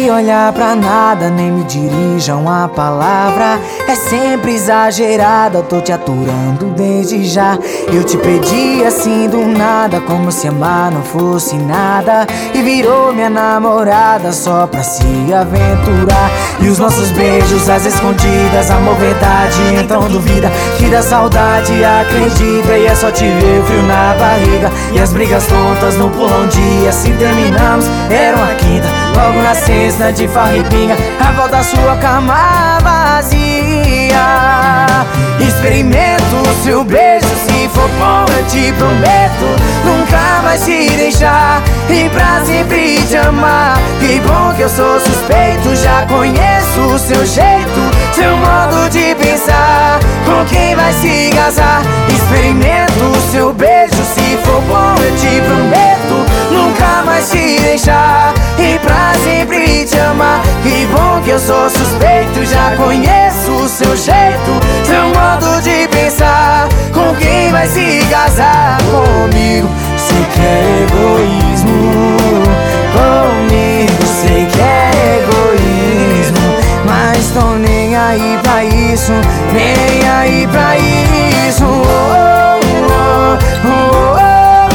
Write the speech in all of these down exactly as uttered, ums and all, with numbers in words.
me olhar pra nada, nem me dirijam a palavra. É sempre exagerada, eu tô te aturando desde já. Eu te pedi assim do nada, como se amar não fosse nada, e virou minha namorada só pra se aventurar. E os nossos beijos às escondidas, amor verdade, então duvida que da saudade acredita. E é só te ver frio na barriga, e as brigas tontas no pulão dia. Assim terminamos, era uma quinta, logo na sexta de farra e pinga, a volta à sua cama vazia. Experimento o seu beijo, se for bom eu te prometo nunca mais te deixar e pra sempre te amar. Que bom que eu sou suspeito, já conheço o seu jeito, seu modo de pensar, com quem vai se casar. Experimento o seu beijo, se for bom eu te prometo nunca mais te deixar e pra sempre te amar. Que bom que eu sou suspeito, já conheço o seu jeito, seu modo de pensar, com quem vai se casar comigo. Sei que é egoísmo, comigo sei que é egoísmo, mas tô nem aí pra isso, nem aí pra isso. Oh, oh, oh, oh, oh.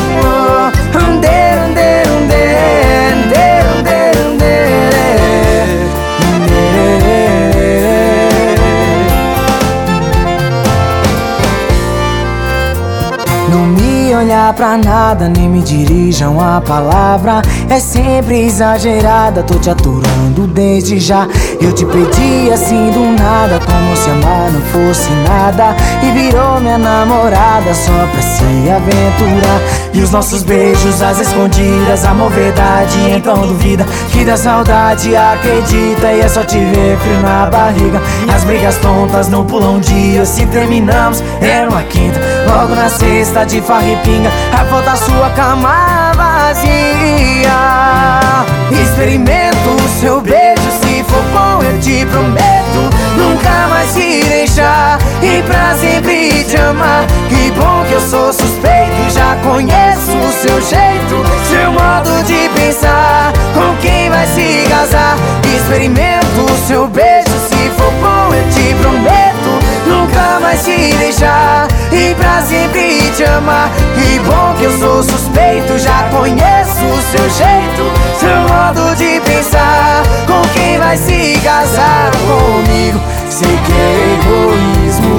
Não me olhar pra nada, nem me dirijam a palavra. É sempre exagerada, tô te aturando desde já. Eu te pedi assim do nada, como se amar não fosse nada, e virou minha namorada só pra se aventurar. E os nossos beijos às escondidas, amor verdade, então duvida que da saudade acredita. E é só te ver frio na barriga, as brigas tontas no pulão dia. Se terminamos, era uma quinta, logo na sexta de farra e pinga, a volta à sua cama vazia. Experimento o seu beijo, se for bom eu te prometo nunca mais te deixar e pra sempre te amar. Que bom que eu sou suspeito, já conheço o seu jeito, seu modo de pensar, com quem vai se casar. Experimento o seu beijo, se for bom eu te prometo nunca mais te deixar e pra sempre te amar. Que bom que eu sou suspeito, já conheço o seu jeito, seu modo de pensar, com quem vai se casar comigo. Sei que é egoísmo,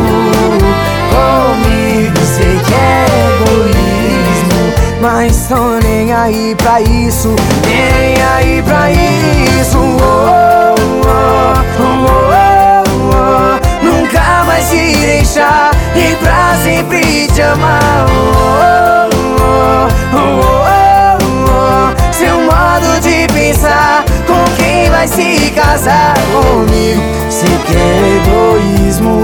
comigo sei que é egoísmo, mas tô nem aí pra isso, nem aí pra isso. Oh, oh, oh, oh, oh. Nunca mais te deixar e pra sempre te amar. Oh, oh, oh, oh, oh. Seu modo de pensar, com quem vai se casar comigo. Sei que é egoísmo,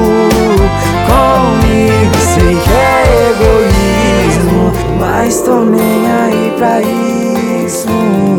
comigo sei que é egoísmo, mas tô nem aí pra isso.